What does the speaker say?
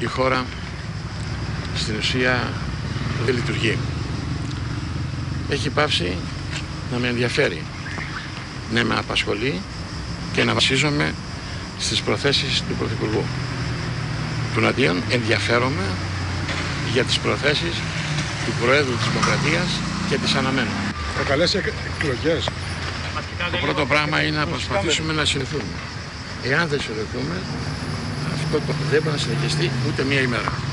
η χώρα στην ουσία δεν λειτουργεί. Έχει πάψει να με ενδιαφέρει, να με απασχολεί και να βασίζομαι στις προθέσεις του Πρωθυπουργού. Τουναντίον ενδιαφέρομαι για τις προθέσεις του Προέδρου της Δημοκρατίας και τις αναμένω. Θα καλέσει εκλογές. Το πρώτο πράγμα είναι να προσπαθήσουμε να συνηθούμε. Εάν δεν συνηθούμε, αυτό δεν μπορεί να συνεχιστεί ούτε μία ημέρα.